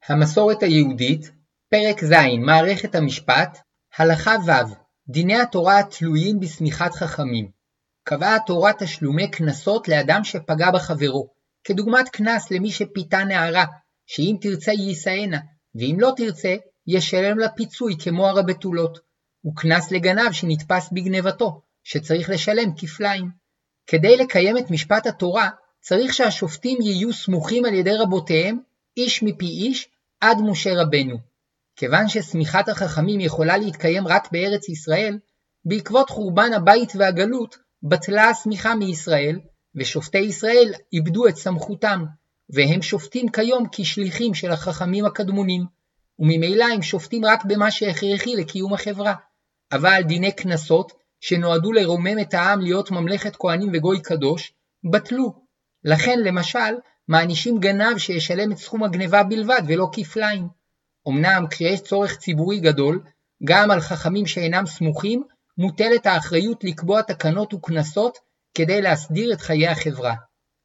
המסורת היהודית, פרק ז' מערכת המשפט, הלכה ו' דיני התורה התלויים בסמיכת חכמים. קבעה התורה תשלומי קנסות לאדם שפגע בחברו, כדוגמת קנס למי שפיתה נערה, שאם תרצה יישאנה, ואם לא תרצה, ישלם לה פיצוי כמו הרבתולות, וקנס לגנב שנתפס בגנבתו, שצריך לשלם כפליים. כדי לקיים את משפט התורה, צריך שהשופטים יהיו סמוכים על ידי רבותיהם, איש מפי איש, עד משה רבנו. כיוון שסמיכת החכמים יכולה להתקיים רק בארץ ישראל, בעקבות חורבן הבית והגלות, בטלה הסמיכה מישראל, ושופטי ישראל איבדו את סמכותם, והם שופטים כיום כשליחים של החכמים הקדמונים, וממילא הם שופטים רק במה שהכרחי לקיום החברה. אבל דיני קנסות, שנועדו לרומם את העם להיות ממלכת כהנים וגוי קדוש, בטלו. לכן למשל, מענישים גנב שישלם את סכום הגנבה בלבד ולא כפליים. אמנם כשיש צורך ציבורי גדול, גם על חכמים שאינם סמוכים, מוטלת האחריות לקבוע תקנות וקנסות כדי להסדיר את חיי החברה.